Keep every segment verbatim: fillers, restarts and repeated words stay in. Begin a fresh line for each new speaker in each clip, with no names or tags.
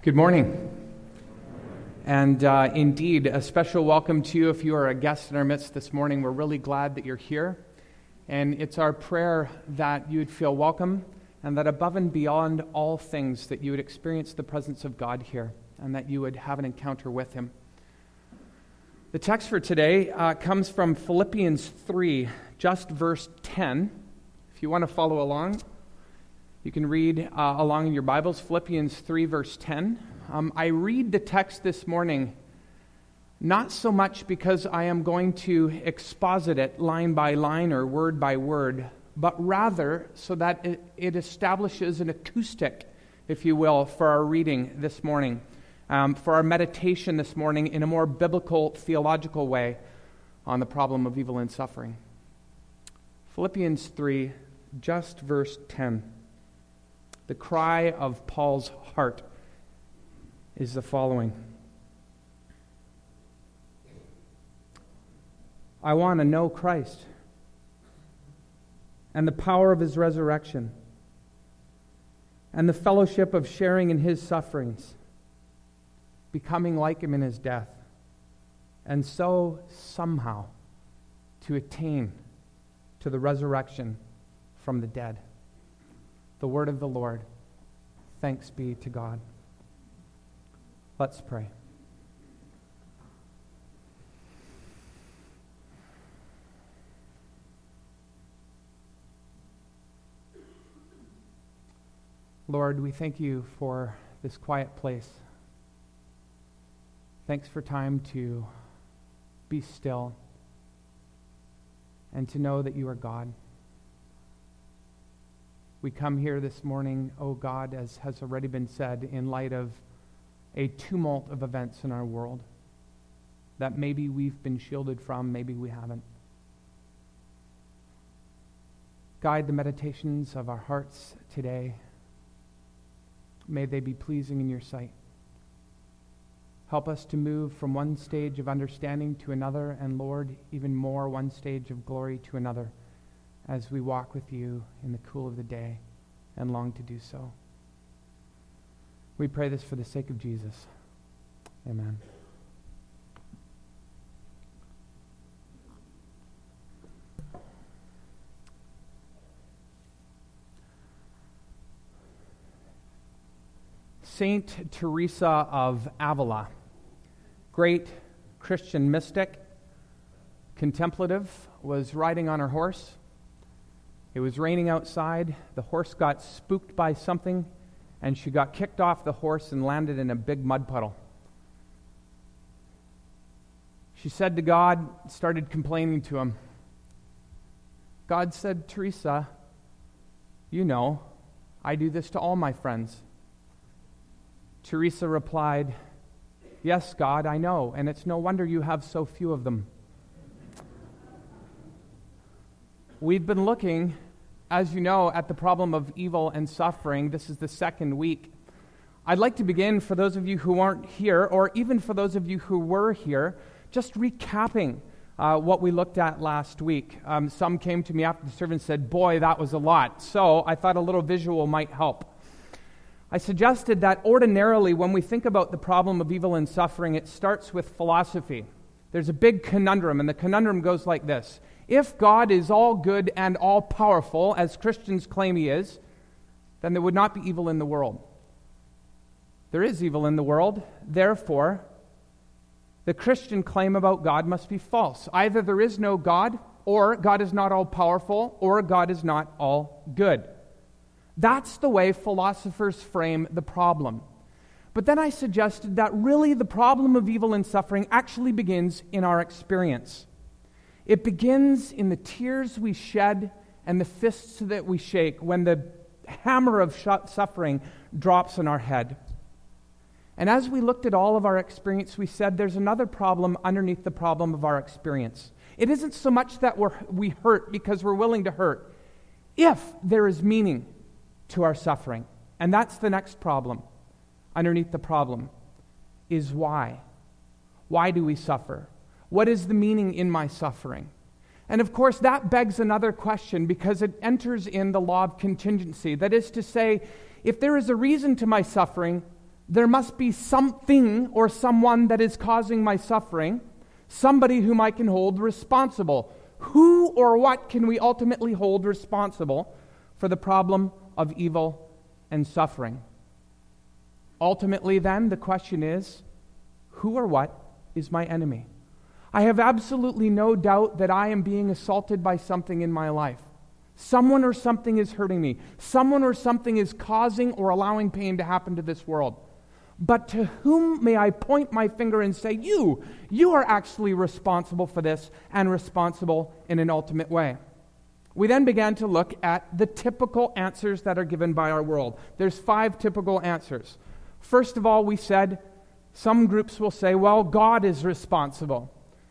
Good morning. And uh, indeed, a special welcome to you if you are a guest in our midst this morning. We're really glad that you're here. And it's our prayer that you would feel welcome and that above and beyond all things, that you would experience the presence of God here and that you would have an encounter with Him. The text for today uh, comes from Philippians three, just verse ten. If you want to follow along, you can read uh, along in your Bibles, Philippians three, verse ten. Um, I read the text this morning not so much because I am going to exposit it line by line or word by word, but rather so that it, it establishes an acoustic, if you will, for our reading this morning, um, for our meditation this morning in a more biblical, theological way on the problem of evil and suffering. Philippians three, just verse ten. The cry of Paul's heart is the following. I want to know Christ and the power of His resurrection and the fellowship of sharing in His sufferings, becoming like Him in His death, and so somehow to attain to the resurrection from the dead. The word of the Lord. Thanks be to God. Let's pray. Lord, we thank you for this quiet place. Thanks for time to be still and to know that you are God. We come here this morning, oh God, as has already been said, in light of a tumult of events in our world that maybe we've been shielded from, maybe we haven't. Guide the meditations of our hearts today. May they be pleasing in your sight. Help us to move from one stage of understanding to another, and Lord, even more, one stage of glory to another, as we walk with you in the cool of the day and long to do so. We pray this for the sake of Jesus. Amen. Saint Teresa of Avila, great Christian mystic, contemplative, was riding on her horse. It was raining outside. The horse got spooked by something, and she got kicked off the horse and landed in a big mud puddle. She said to God, started complaining to Him. God said, Teresa, you know, I do this to all my friends. Teresa replied, yes, God, I know, and it's no wonder you have so few of them. We've been looking, as you know, at the problem of evil and suffering. This is the second week. I'd like to begin, for those of you who aren't here, or even for those of you who were here, just recapping uh, what we looked at last week. Um, some came to me after the service and said, boy, that was a lot. So I thought a little visual might help. I suggested that ordinarily, when we think about the problem of evil and suffering, it starts with philosophy. There's a big conundrum, and the conundrum goes like this. If God is all good and all powerful, as Christians claim He is, then there would not be evil in the world. There is evil in the world. Therefore, the Christian claim about God must be false. Either there is no God, or God is not all powerful, or God is not all good. That's the way philosophers frame the problem. But then I suggested that really the problem of evil and suffering actually begins in our experience. It begins in the tears we shed and the fists that we shake when the hammer of suffering drops on our head. And as we looked at all of our experience, we said there's another problem underneath the problem of our experience. It isn't so much that we're, we hurt because we're willing to hurt, if there is meaning to our suffering. And that's the next problem. Underneath the problem is why. Why do we suffer? What is the meaning in my suffering? And of course, that begs another question because it enters in the law of contingency. That is to say, if there is a reason to my suffering, there must be something or someone that is causing my suffering, somebody whom I can hold responsible. Who or what can we ultimately hold responsible for the problem of evil and suffering? Ultimately, then, the question is, who or what is my enemy? I have absolutely no doubt that I am being assaulted by something in my life. Someone or something is hurting me. Someone or something is causing or allowing pain to happen to this world. But to whom may I point my finger and say, you, you are actually responsible for this and responsible in an ultimate way? We then began to look at the typical answers that are given by our world. There's five typical answers. First of all, we said, some groups will say, well, God is responsible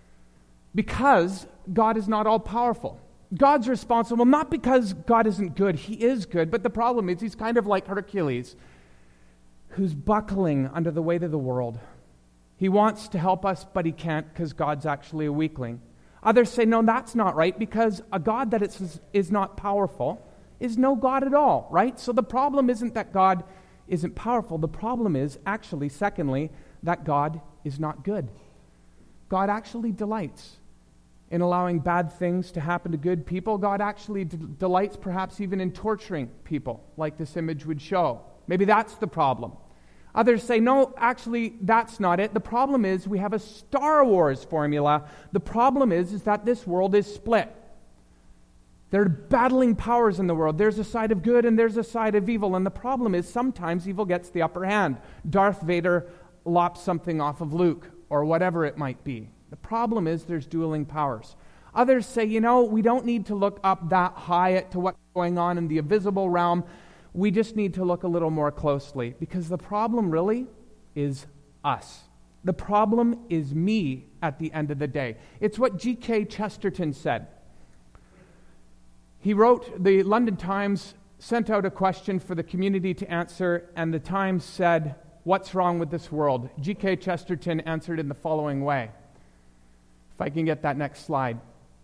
because God is not all-powerful. God's responsible not because God isn't good. He is good, but the problem is he's kind of like Hercules, who's buckling under the weight of the world. He wants to help us, but he can't because God's actually a weakling. Others say, no, that's not right, because a God that is, is not powerful is no God at all, right? So the problem isn't that God isn't powerful. The problem is actually, secondly, that God is not good. God actually delights in allowing bad things to happen to good people. God actually d- delights perhaps even in torturing people, like this image would show. Maybe that's the problem. Others say, no, actually, that's not it. The problem is we have a Star Wars formula. The problem is, is that this world is split. There are battling powers in the world. There's a side of good and there's a side of evil. And the problem is sometimes evil gets the upper hand. Darth Vader lops something off of Luke or whatever it might be. The problem is there's dueling powers. Others say, you know, we don't need to look up that high to what's going on in the invisible realm. We just need to look a little more closely, because the problem really is us. The problem is me at the end of the day. It's what G K Chesterton said. He wrote, the London Times sent out a question for the community to answer, and the Times said, what's wrong with this world? G K Chesterton answered in the following way. If I can get that next slide.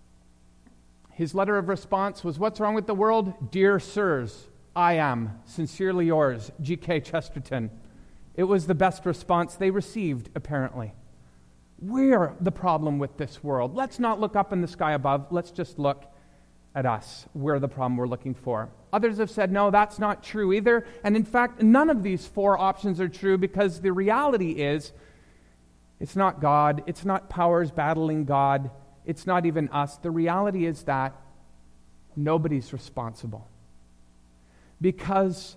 His letter of response was, what's wrong with the world? Dear sirs, I am sincerely yours, G K Chesterton. It was the best response they received, apparently. We're the problem with this world. Let's not look up in the sky above. Let's just look at us. We're the problem we're looking for. Others have said, no, that's not true either. And in fact, none of these four options are true, because the reality is, it's not God. It's not powers battling God. It's not even us. The reality is that nobody's responsible, because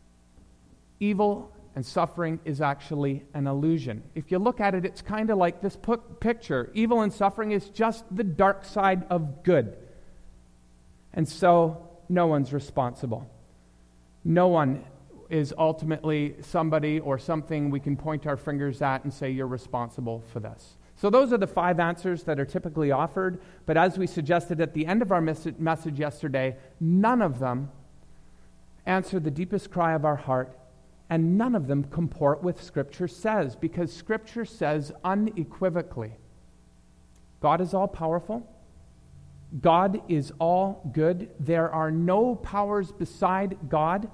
evil and suffering is actually an illusion. If you look at it, it's kind of like this picture. Evil and suffering is just the dark side of good. And so, no one's responsible. No one is ultimately somebody or something we can point our fingers at and say, you're responsible for this. So those are the five answers that are typically offered, but as we suggested at the end of our mes- message yesterday, none of them answer the deepest cry of our heart, and none of them comport with Scripture says, because Scripture says unequivocally, God is all-powerful, God is all good, there are no powers beside God,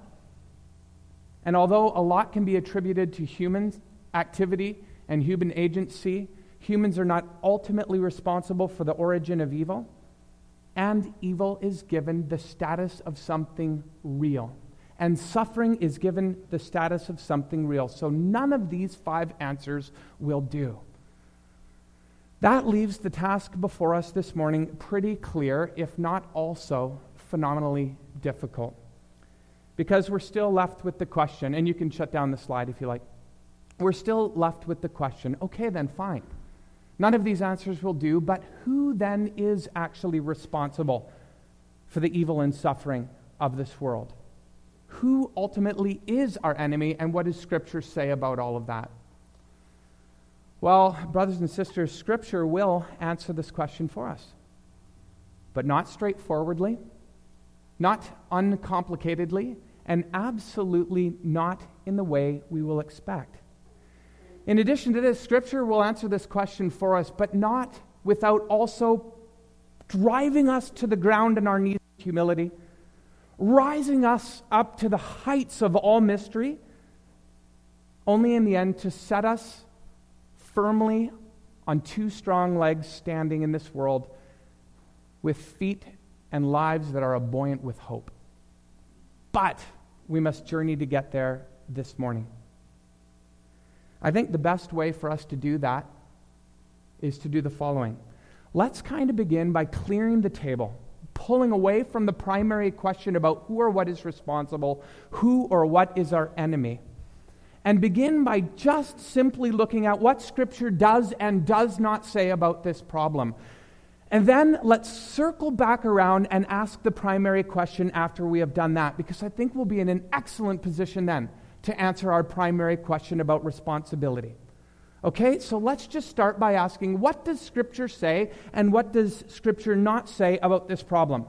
and although a lot can be attributed to human activity and human agency, humans are not ultimately responsible for the origin of evil, and evil is given the status of something real. And suffering is given the status of something real. So none of these five answers will do. That leaves the task before us this morning pretty clear, if not also phenomenally difficult. Because we're still left with the question, and you can shut down the slide if you like. We're still left with the question, okay then, fine. None of these answers will do, but who then is actually responsible for the evil and suffering of this world? Who ultimately is our enemy, and what does Scripture say about all of that? Well, brothers and sisters, Scripture will answer this question for us, but not straightforwardly, not uncomplicatedly, and absolutely not in the way we will expect. In addition to this, Scripture will answer this question for us, but not without also driving us to the ground in our knees in humility, rising us up to the heights of all mystery, only in the end to set us firmly on two strong legs standing in this world with feet and lives that are buoyant with hope. But we must journey to get there this morning. I think the best way for us to do that is to do the following. Let's kind of begin by clearing the table, pulling away from the primary question about who or what is responsible, who or what is our enemy, and begin by just simply looking at what Scripture does and does not say about this problem. And then let's circle back around and ask the primary question after we have done that, because I think we'll be in an excellent position then to answer our primary question about responsibility. Okay, so let's just start by asking, what does Scripture say and what does Scripture not say about this problem?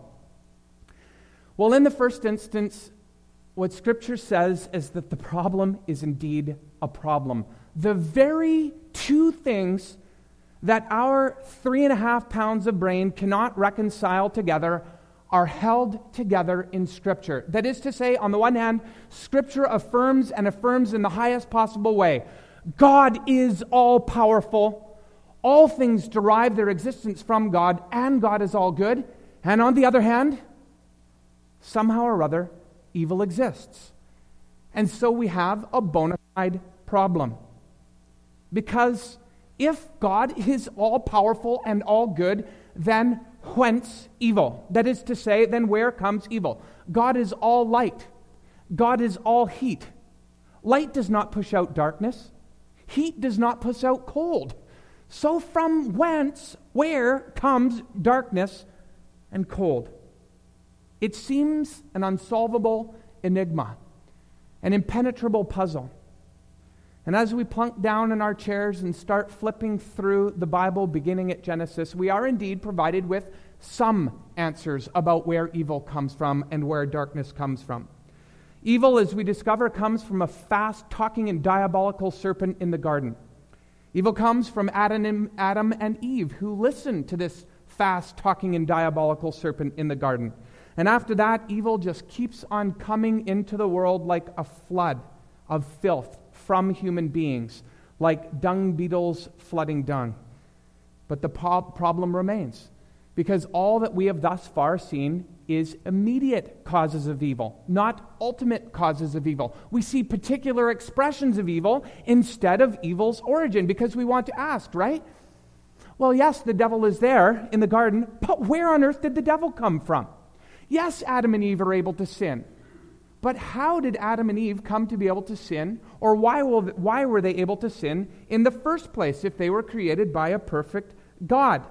Well, in the first instance, what Scripture says is that the problem is indeed a problem. The very two things that our three and a half pounds of brain cannot reconcile together are held together in Scripture. That is to say, on the one hand, Scripture affirms and affirms in the highest possible way, God is all-powerful, all things derive their existence from God, and God is all good. And on the other hand, somehow or other, evil exists. And so we have a bona fide problem. Because if God is all-powerful and all good, then whence evil? That is to say, then where comes evil? God is all light. God is all heat. Light does not push out darkness. Heat does not push out cold. So from whence, where comes darkness and cold? It seems an unsolvable enigma, an impenetrable puzzle. And as we plunk down in our chairs and start flipping through the Bible beginning at Genesis, we are indeed provided with some answers about where evil comes from and where darkness comes from. Evil, as we discover, comes from a fast-talking and diabolical serpent in the garden. Evil comes from Adam and Eve, who listened to this fast-talking and diabolical serpent in the garden. And after that, evil just keeps on coming into the world like a flood of filth from human beings, like dung beetles flooding dung. But the po- problem remains, because all that we have thus far seen is immediate causes of evil, not ultimate causes of evil. We see particular expressions of evil instead of evil's origin, because we want to ask, right? Well, yes, the devil is there in the garden, but where on earth did the devil come from? Yes, Adam and Eve are able to sin. But how did Adam and Eve come to be able to sin? Or why, will, why were they able to sin in the first place if they were created by a perfect God?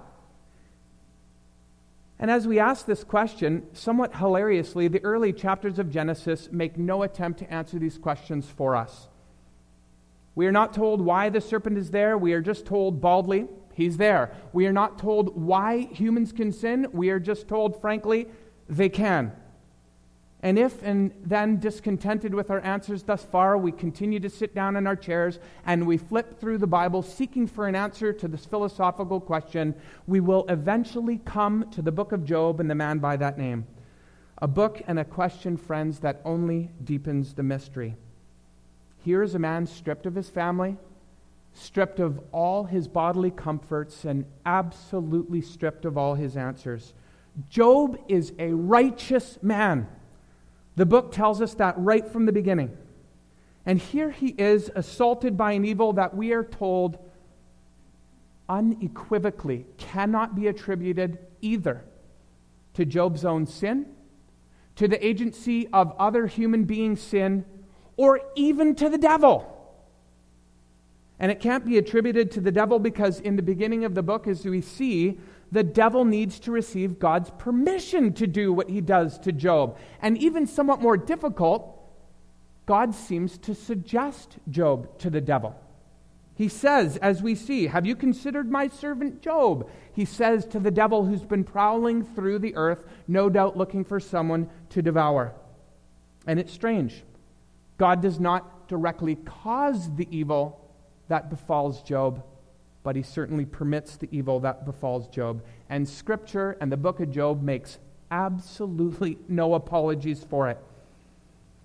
And as we ask this question, somewhat hilariously, the early chapters of Genesis make no attempt to answer these questions for us. We are not told why the serpent is there. We are just told baldly, he's there. We are not told why humans can sin. We are just told, frankly, they can. And if and then discontented with our answers thus far, we continue to sit down in our chairs and we flip through the Bible seeking for an answer to this philosophical question, we will eventually come to the book of Job and the man by that name. A book and a question, friends, that only deepens the mystery. Here is a man stripped of his family, stripped of all his bodily comforts, and absolutely stripped of all his answers. Job is a righteous man. The book tells us that right from the beginning. And here he is, assaulted by an evil that we are told unequivocally cannot be attributed either to Job's own sin, to the agency of other human beings' sin, or even to the devil. And it can't be attributed to the devil because in the beginning of the book, as we see, the devil needs to receive God's permission to do what he does to Job. And even somewhat more difficult, God seems to suggest Job to the devil. He says, as we see, "Have you considered my servant Job?" He says to the devil who's been prowling through the earth, no doubt looking for someone to devour. And it's strange. God does not directly cause the evil that befalls Job, but he certainly permits the evil that befalls Job. And Scripture and the book of Job makes absolutely no apologies for it.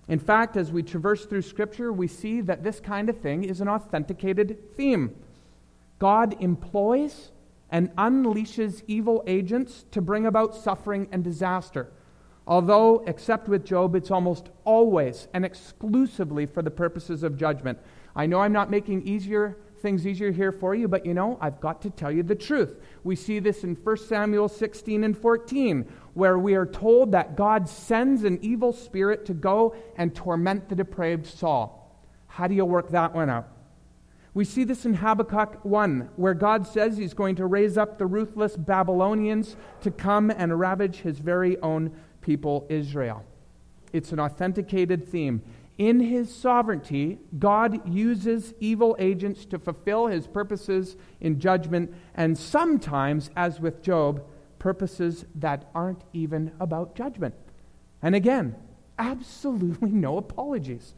In fact, as we traverse through Scripture, we see that this kind of thing is an authenticated theme. God employs and unleashes evil agents to bring about suffering and disaster. Although, except with Job, it's almost always and exclusively for the purposes of judgment. I know I'm not making easier things easier here for you, but you know, I've got to tell you the truth. We see this in First Samuel sixteen and fourteen, where we are told that God sends an evil spirit to go and torment the depraved Saul. How do you work that one out? We see this in Habakkuk one, where God says he's going to raise up the ruthless Babylonians to come and ravage his very own people, Israel. It's an authenticated theme. In his sovereignty, God uses evil agents to fulfill his purposes in judgment, and sometimes, as with Job, purposes that aren't even about judgment. And again, absolutely no apologies.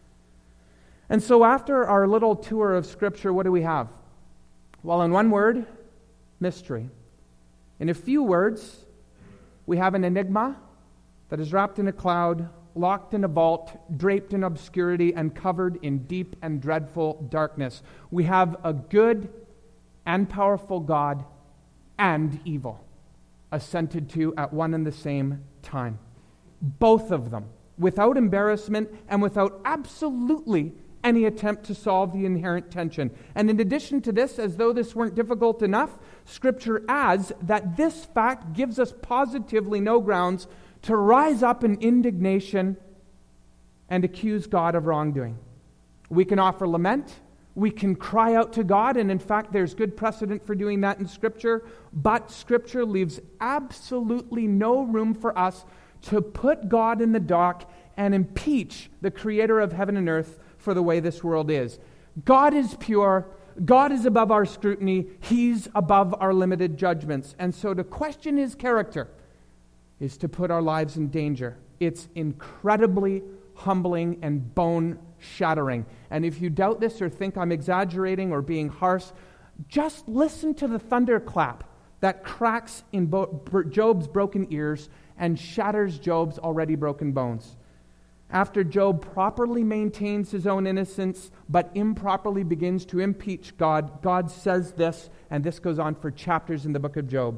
And so after our little tour of Scripture, what do we have? Well, in one word, mystery. In a few words, we have an enigma that is wrapped in a cloud, locked in a vault, draped in obscurity, and covered in deep and dreadful darkness. We have a good and powerful God and evil assented to at one and the same time. Both of them, without embarrassment and without absolutely any attempt to solve the inherent tension. And in addition to this, as though this weren't difficult enough, Scripture adds that this fact gives us positively no grounds to rise up in indignation and accuse God of wrongdoing. We can offer lament, we can cry out to God, and in fact there's good precedent for doing that in Scripture, but Scripture leaves absolutely no room for us to put God in the dock and impeach the Creator of heaven and earth for the way this world is. God is pure, God is above our scrutiny, He's above our limited judgments, and so to question His character is to put our lives in danger. It's incredibly humbling and bone-shattering. And if you doubt this or think I'm exaggerating or being harsh, just listen to the thunderclap that cracks in Bo- Job's broken ears and shatters Job's already broken bones. After Job properly maintains his own innocence, but improperly begins to impeach God, God says this, and this goes on for chapters in the book of Job.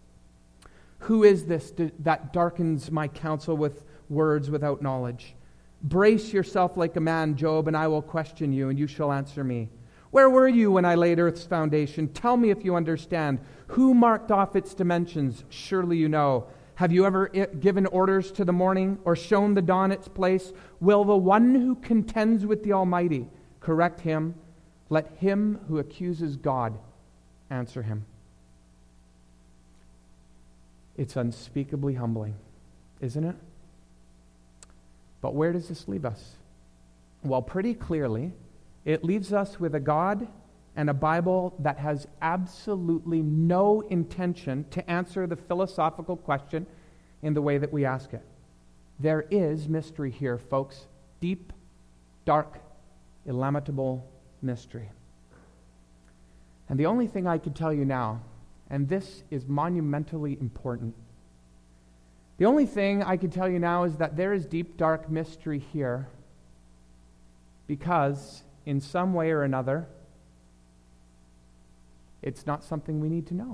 Who is this that darkens my counsel with words without knowledge? Brace yourself like a man, Job, and I will question you, and you shall answer me. Where were you when I laid earth's foundation? Tell me if you understand. Who marked off its dimensions? Surely you know. Have you ever given orders to the morning or shown the dawn its place? Will the one who contends with the Almighty correct him? Let him who accuses God answer him. It's unspeakably humbling, isn't it? But where does this leave us? Well, pretty clearly, it leaves us with a God and a Bible that has absolutely no intention to answer the philosophical question in the way that we ask it. There is mystery here, folks. Deep, dark, illimitable mystery. And the only thing I could tell you now, and this is monumentally important, the only thing I can tell you now is that there is deep, dark mystery here because, in some way or another, it's not something we need to know.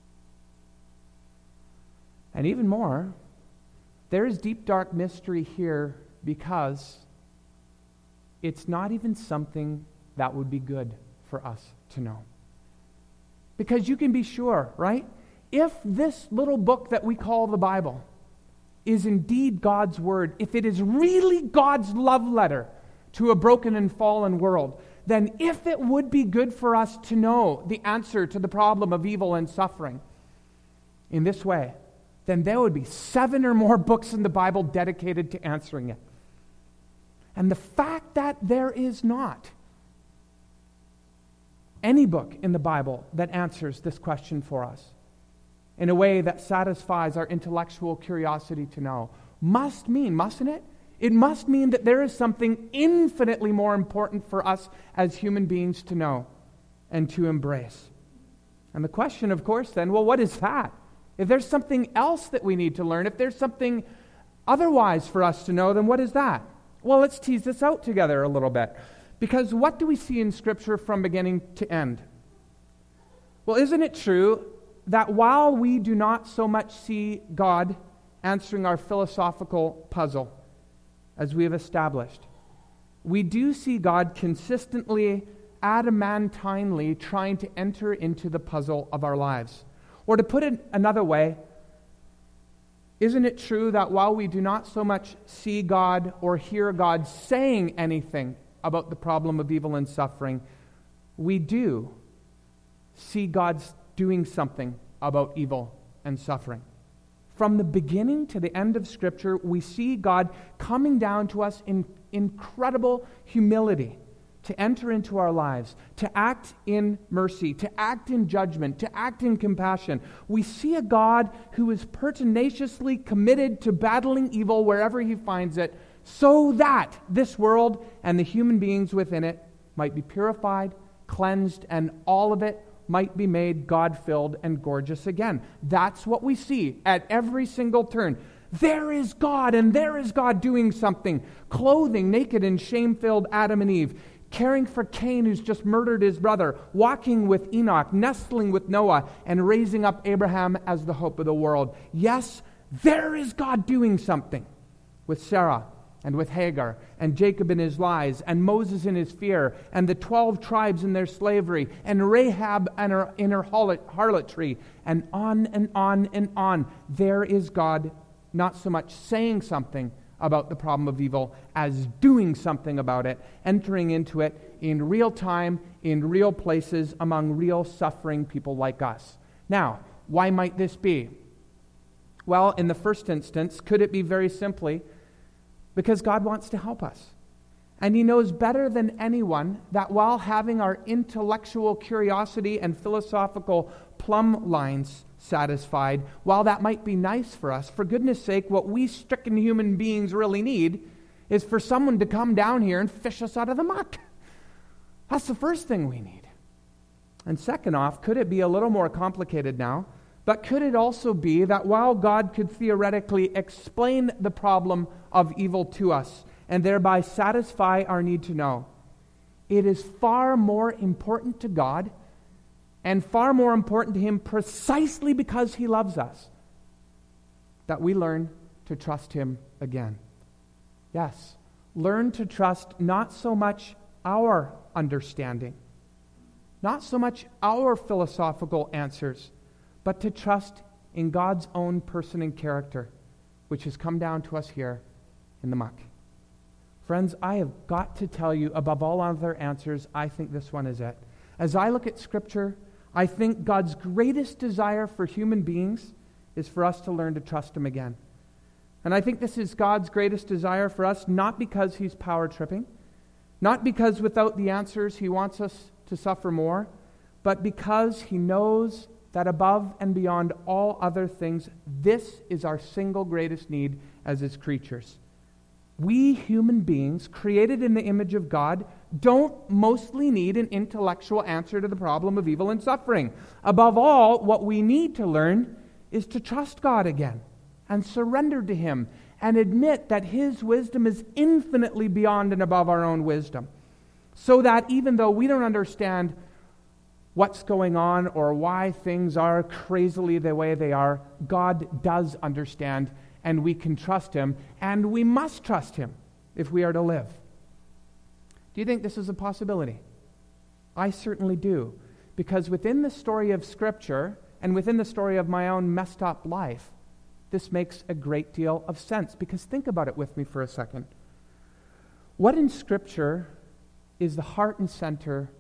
And even more, there is deep, dark mystery here because it's not even something that would be good for us to know. Because you can be sure, right? If this little book that we call the Bible is indeed God's Word, if it is really God's love letter to a broken and fallen world, then if it would be good for us to know the answer to the problem of evil and suffering in this way, then there would be seven or more books in the Bible dedicated to answering it. And the fact that there is not any book in the Bible that answers this question for us in a way that satisfies our intellectual curiosity to know must mean, mustn't it? It must mean that there is something infinitely more important for us as human beings to know and to embrace. And the question, of course, then, well, what is that? If there's something else that we need to learn, if there's something otherwise for us to know, then what is that? Well, let's tease this out together a little bit. Because what do we see in Scripture from beginning to end? Well, isn't it true that while we do not so much see God answering our philosophical puzzle, as we have established, we do see God consistently, adamantinely trying to enter into the puzzle of our lives? Or to put it another way, isn't it true that while we do not so much see God or hear God saying anything about the problem of evil and suffering, we do see God doing something about evil and suffering? From the beginning to the end of Scripture, we see God coming down to us in incredible humility to enter into our lives, to act in mercy, to act in judgment, to act in compassion. We see a God who is pertinaciously committed to battling evil wherever he finds it, so that this world and the human beings within it might be purified, cleansed, and all of it might be made God-filled and gorgeous again. That's what we see at every single turn. There is God, and there is God doing something, clothing naked and shame-filled Adam and Eve, caring for Cain, who's just murdered his brother, walking with Enoch, nestling with Noah, and raising up Abraham as the hope of the world. Yes, there is God doing something with Sarah and with Hagar, and Jacob in his lies, and Moses in his fear, and the twelve tribes in their slavery, and Rahab and her, in her harlotry, and on and on and on. There is God not so much saying something about the problem of evil as doing something about it, entering into it in real time, in real places, among real suffering people like us. Now, why might this be? Well, in the first instance, could it be very simply because God wants to help us? And he knows better than anyone that while having our intellectual curiosity and philosophical plumb lines satisfied, while that might be nice for us, for goodness sake, what we stricken human beings really need is for someone to come down here and fish us out of the muck. That's the first thing we need. And second off, could it be a little more complicated now? But could it also be that while God could theoretically explain the problem of evil to us and thereby satisfy our need to know, it is far more important to God and far more important to him precisely because he loves us that we learn to trust him again. Yes, learn to trust not so much our understanding, not so much our philosophical answers, but to trust in God's own person and character, which has come down to us here in the muck. Friends, I have got to tell you, above all other answers, I think this one is it. As I look at Scripture, I think God's greatest desire for human beings is for us to learn to trust him again. And I think this is God's greatest desire for us, not because he's power-tripping, not because without the answers he wants us to suffer more, but because he knows that above and beyond all other things, this is our single greatest need as his creatures. We human beings, created in the image of God, don't mostly need an intellectual answer to the problem of evil and suffering. Above all, what we need to learn is to trust God again and surrender to him and admit that his wisdom is infinitely beyond and above our own wisdom. So that even though we don't understand what's going on or why things are crazily the way they are, God does understand, and we can trust him, and we must trust him if we are to live. Do you think this is a possibility? I certainly do, because within the story of Scripture and within the story of my own messed up life, this makes a great deal of sense, because think about it with me for a second. What in Scripture is the heart and center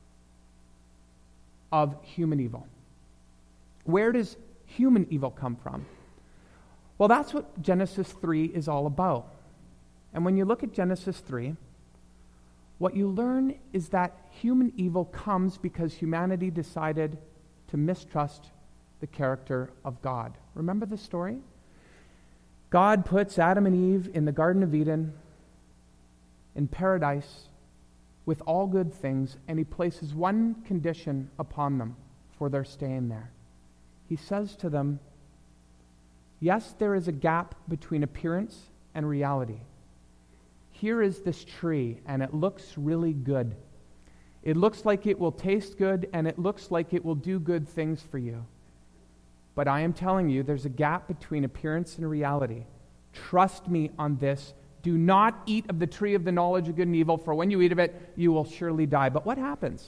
of human evil? Where does human evil come from? Well, that's what Genesis three is all about. And when you look at Genesis three, what you learn is that human evil comes because humanity decided to mistrust the character of God. Remember the story? God puts Adam and Eve in the Garden of Eden, in paradise, with all good things, and he places one condition upon them for their staying there. He says to them, yes, there is a gap between appearance and reality. here is this tree, and it looks really good. It looks like it will taste good, and it looks like it will do good things for you. But I am telling you, there's a gap between appearance and reality. Trust me on this. Do not eat of the tree of the knowledge of good and evil, for when you eat of it, you will surely die. But what happens?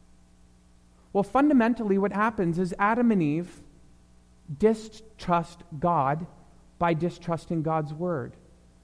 Well, fundamentally, what happens is Adam and Eve distrust God by distrusting God's word.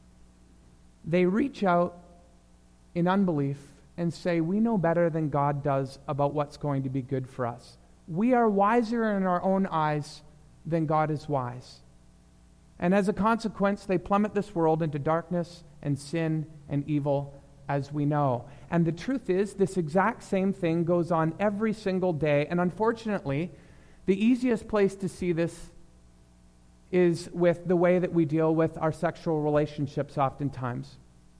They reach out in unbelief and say, we know better than God does about what's going to be good for us. We are wiser in our own eyes than God is wise. And as a consequence, they plummet this world into darkness and sin and evil, as we know. And the truth is, this exact same thing goes on every single day. And unfortunately, the easiest place to see this is with the way that we deal with our sexual relationships oftentimes.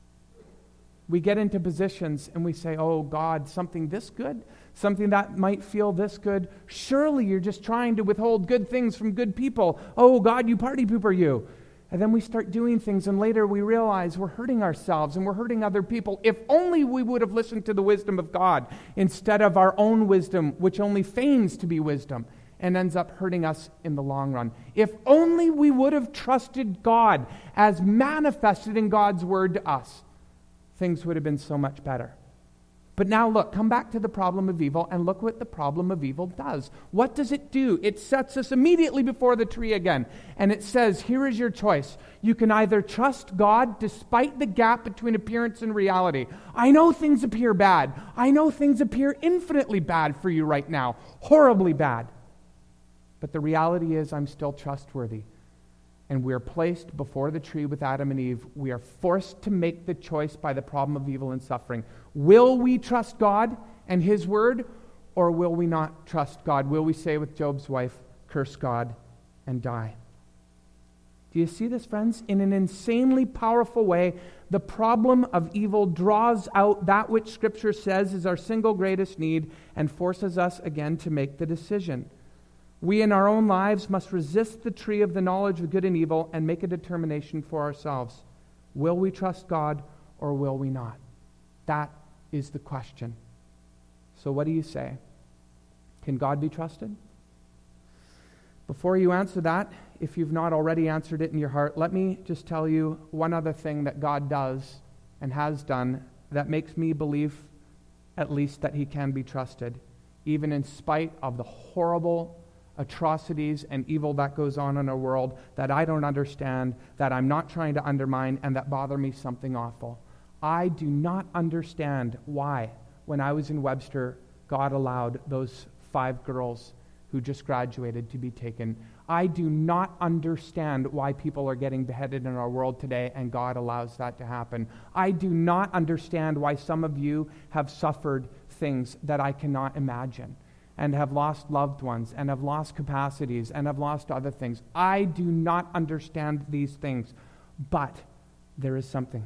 We get into positions and we say, oh God, something this good, something that might feel this good. Surely you're just trying to withhold good things from good people. Oh God, you party pooper you. And then we start doing things, and later we realize we're hurting ourselves and we're hurting other people. If only we would have listened to the wisdom of God instead of our own wisdom, which only feigns to be wisdom and ends up hurting us in the long run. If only we would have trusted God as manifested in God's word to us, things would have been so much better. But now look, come back to the problem of evil and look what the problem of evil does. What does it do? It sets us immediately before the tree again. And it says, here is your choice. You can either trust God despite the gap between appearance and reality. I know things appear bad. I know things appear infinitely bad for you right now. Horribly bad. But the reality is I'm still trustworthy. And we're placed before the tree with Adam and Eve. We are forced to make the choice by the problem of evil and suffering. Will we trust God and His word, or will we not trust God? Will we say with Job's wife, curse God and die? Do you see this, friends? In an insanely powerful way, the problem of evil draws out that which Scripture says is our single greatest need and forces us again to make the decision. We in our own lives must resist the tree of the knowledge of good and evil and make a determination for ourselves. Will we trust God or will we not? That is the question. So what do you say? Can God be trusted? Before you answer that, if you've not already answered it in your heart, let me just tell you one other thing that God does and has done that makes me believe at least that He can be trusted, even in spite of the horrible atrocities and evil that goes on in our world that I don't understand, that I'm not trying to undermine, and that bother me something awful. I do not understand why, when I was in Webster, God allowed those five girls who just graduated to be taken. I do not understand why people are getting beheaded in our world today, and God allows that to happen. I do not understand why some of you have suffered things that I cannot imagine, and have lost loved ones, and have lost capacities, and have lost other things. I do not understand these things, but there is something.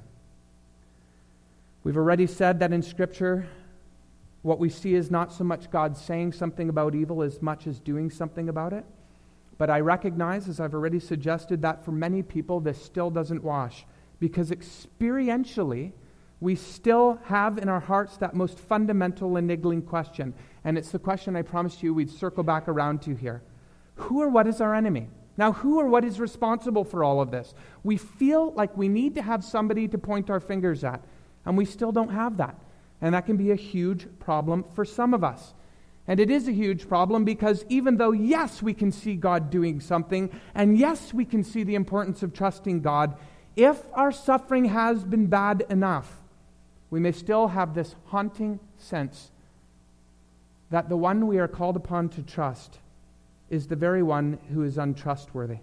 We've already said that in Scripture, what we see is not so much God saying something about evil as much as doing something about it. But I recognize, as I've already suggested, that for many people this still doesn't wash, because experientially, we still have in our hearts that most fundamental and niggling question. And it's the question I promised you we'd circle back around to here. Who or what is our enemy? Now, who or what is responsible for all of this? We feel like we need to have somebody to point our fingers at, and we still don't have that. And that can be a huge problem for some of us. And it is a huge problem because even though, yes, we can see God doing something, and yes, we can see the importance of trusting God, if our suffering has been bad enough, we may still have this haunting sense that the one we are called upon to trust is the very one who is untrustworthy,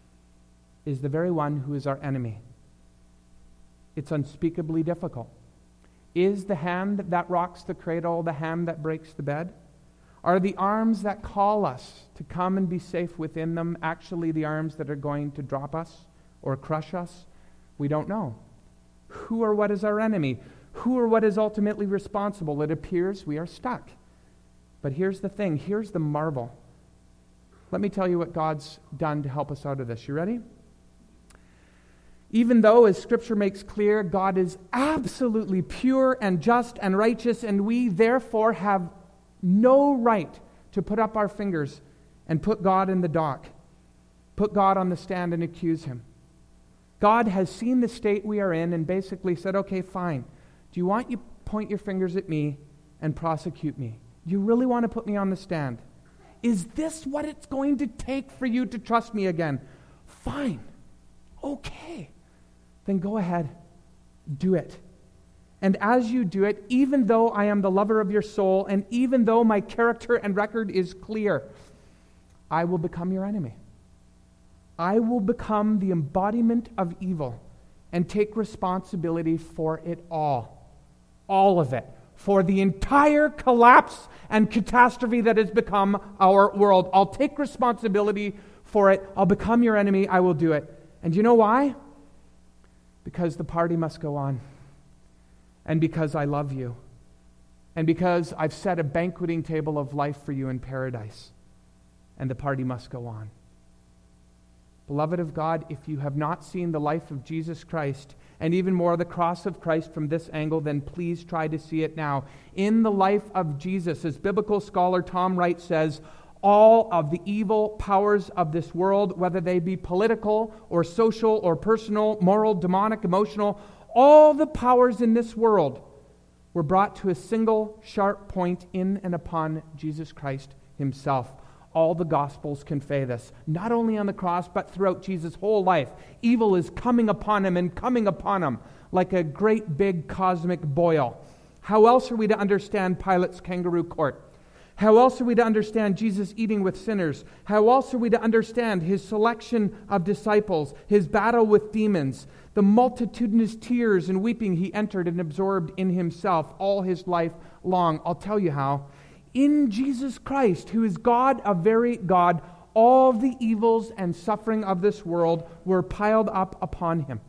is the very one who is our enemy. It's unspeakably difficult. Is the hand that rocks the cradle the hand that breaks the bed? Are the arms that call us to come and be safe within them actually the arms that are going to drop us or crush us? We don't know. Who or what is our enemy? Who or what is ultimately responsible? It appears we are stuck. But here's the thing. Here's the marvel. Let me tell you what God's done to help us out of this. You ready? Even though, as Scripture makes clear, God is absolutely pure and just and righteous, and we therefore have no right to put up our fingers and put God in the dock, put God on the stand and accuse him. God has seen the state we are in and basically said, okay, fine. Do you want you point your fingers at me and prosecute me? Do you really want to put me on the stand? Is this what it's going to take for you to trust me again? Fine. Okay. Then go ahead. Do it. And as you do it, even though I am the lover of your soul, and even though my character and record is clear, I will become your enemy. I will become the embodiment of evil and take responsibility for it all. All of it. For the entire collapse and catastrophe that has become our world. I'll take responsibility for it. I'll become your enemy. I will do it. And you know why? Because the party must go on. And because I love you. And because I've set a banqueting table of life for you in paradise. And the party must go on. Beloved of God, if you have not seen the life of Jesus Christ, and even more the cross of Christ from this angle, then please try to see it now. In the life of Jesus, as biblical scholar Tom Wright says, all of the evil powers of this world, whether they be political or social or personal, moral, demonic, emotional, all the powers in this world were brought to a single sharp point in and upon Jesus Christ himself. All the Gospels convey this. Not only on the cross, but throughout Jesus' whole life. Evil is coming upon him and coming upon him like a great big cosmic boil. How else are we to understand Pilate's kangaroo court? How else are we to understand Jesus eating with sinners? How else are we to understand his selection of disciples, his battle with demons, the multitudinous tears and weeping he entered and absorbed in himself all his life long? I'll tell you how. In Jesus Christ, who is God, a very God, all the evils and suffering of this world were piled up upon him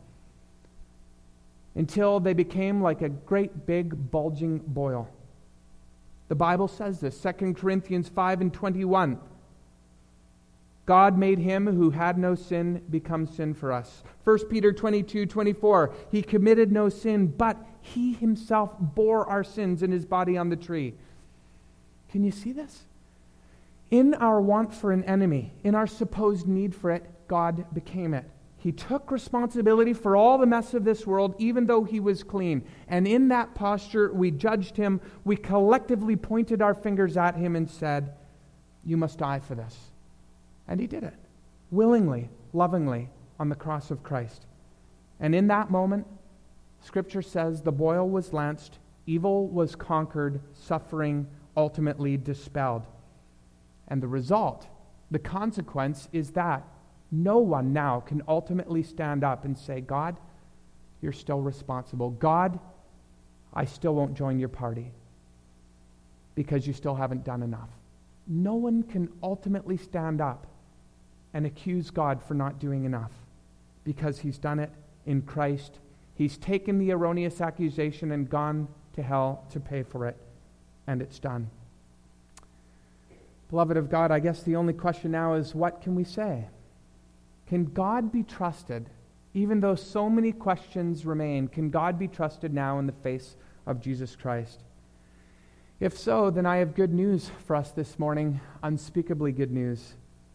until they became like a great big bulging boil. The Bible says this, Second Corinthians five and twenty-one. God made him who had no sin become sin for us. First Peter twenty-two twenty-four. He committed no sin, but he himself bore our sins in his body on the tree. Can you see this? In our want for an enemy, in our supposed need for it, God became it. He took responsibility for all the mess of this world, even though he was clean. And in that posture, we judged him. We collectively pointed our fingers at him and said, you must die for this. And he did it, willingly, lovingly, on the cross of Christ. And in that moment, Scripture says the boil was lanced, evil was conquered, suffering ultimately dispelled. And the result, the consequence is that no one now can ultimately stand up and say, God, you're still responsible. God, I still won't join your party because you still haven't done enough. No one can ultimately stand up and accuse God for not doing enough because he's done it in Christ. He's taken the erroneous accusation and gone to hell to pay for it. And it's done. Beloved of God, I guess the only question now is, what can we say? Can God be trusted, even though so many questions remain? Can God be trusted now in the face of Jesus Christ? If so, then I have good news for us this morning, unspeakably good news.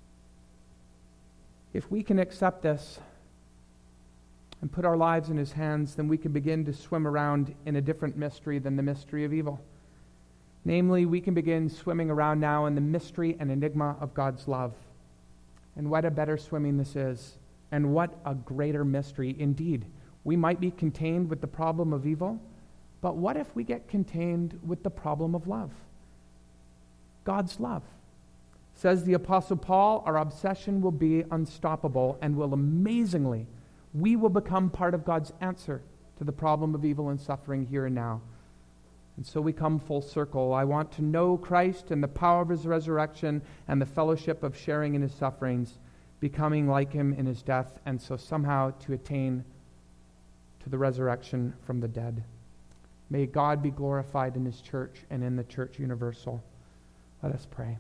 If we can accept this and put our lives in his hands, then we can begin to swim around in a different mystery than the mystery of evil. Namely, we can begin swimming around now in the mystery and enigma of God's love. And what a better swimming this is. And what a greater mystery. Indeed, we might be contained with the problem of evil, but what if we get contained with the problem of love? God's love. Says the Apostle Paul, our obsession will be unstoppable and will amazingly, we will become part of God's answer to the problem of evil and suffering here and now. And so we come full circle. I want to know Christ and the power of his resurrection and the fellowship of sharing in his sufferings, becoming like him in his death, and so somehow to attain to the resurrection from the dead. May God be glorified in his church and in the church universal. Let us pray.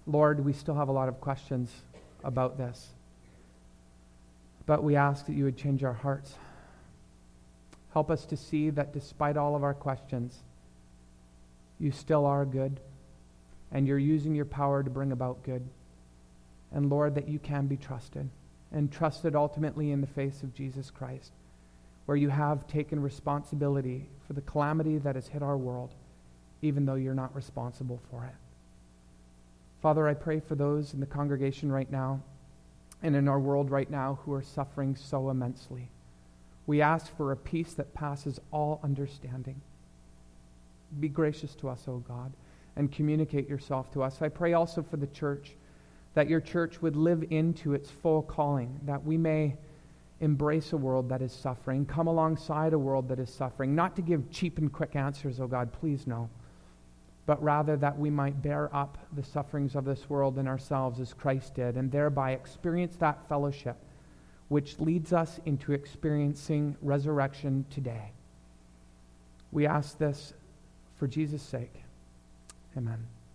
Lord, we still have a lot of questions about this. But we ask that you would change our hearts. Help us to see that despite all of our questions, you still are good, and you're using your power to bring about good. And Lord, that you can be trusted, and trusted ultimately in the face of Jesus Christ, where you have taken responsibility for the calamity that has hit our world, even though you're not responsible for it. Father, I pray for those in the congregation right now and in our world right now who are suffering so immensely. We ask for a peace that passes all understanding. Be gracious to us, O God, and communicate yourself to us. I pray also for the church, that your church would live into its full calling, that we may embrace a world that is suffering, come alongside a world that is suffering, not to give cheap and quick answers, O God, please no, but rather that we might bear up the sufferings of this world in ourselves as Christ did, and thereby experience that fellowship which leads us into experiencing resurrection today. We ask this for Jesus' sake. Amen.